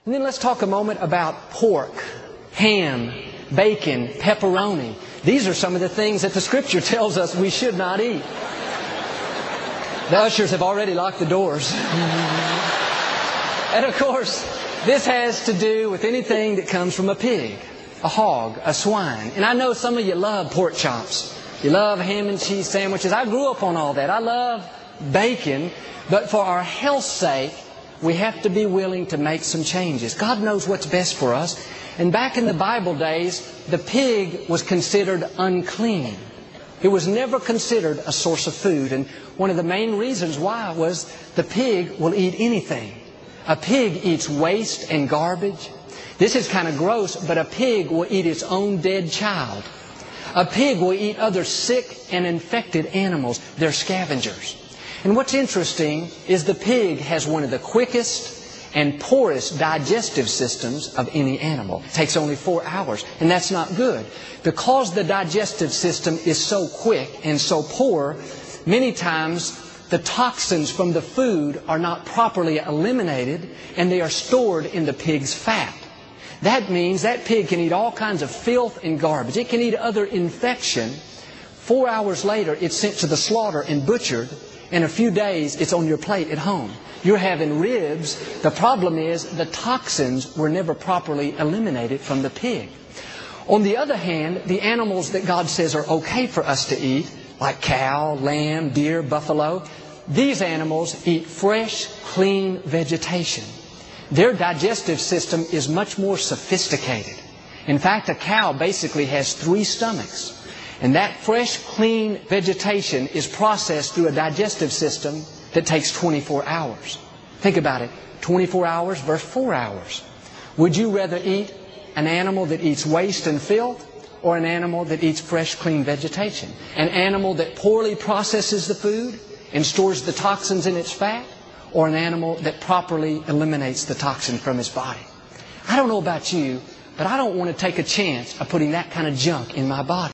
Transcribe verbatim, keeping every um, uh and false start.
And then let's talk a moment about pork, ham, bacon, pepperoni. These are some of the things that the Scripture tells us we should not eat. The ushers have already locked the doors. And of course, this has to do with anything that comes from a pig, a hog, a swine. And I know some of you love pork chops. You love ham and cheese sandwiches. I grew up on all that. I love bacon. But for our health's sake, we have to be willing to make some changes. God knows what's best for us. And back in the Bible days, the pig was considered unclean. It was never considered a source of food. And one of the main reasons why was the pig will eat anything. A pig eats waste and garbage. This is kind of gross, but a pig will eat its own dead child. A pig will eat other sick and infected animals. They're scavengers. And what's interesting is the pig has one of the quickest and poorest digestive systems of any animal. It takes only four hours, and that's not good. Because the digestive system is so quick and so poor, many times the toxins from the food are not properly eliminated, and they are stored in the pig's fat. That means that pig can eat all kinds of filth and garbage. It can eat other infection. Four hours later, it's sent to the slaughter and butchered. In a few days, it's on your plate at home. You're having ribs. The problem is the toxins were never properly eliminated from the pig. On the other hand, the animals that God says are okay for us to eat, like cow, lamb, deer, buffalo, these animals eat fresh, clean vegetation. Their digestive system is much more sophisticated. In fact, a cow basically has three stomachs. And that fresh, clean vegetation is processed through a digestive system that takes twenty-four hours. Think about it. twenty-four hours versus four hours. Would you rather eat an animal that eats waste and filth or an animal that eats fresh, clean vegetation? An animal that poorly processes the food and stores the toxins in its fat, or an animal that properly eliminates the toxin from its body? I don't know about you, but I don't want to take a chance of putting that kind of junk in my body.